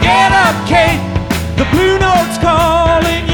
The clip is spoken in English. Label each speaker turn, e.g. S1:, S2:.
S1: Get up, Kate, the Blue Note's calling you.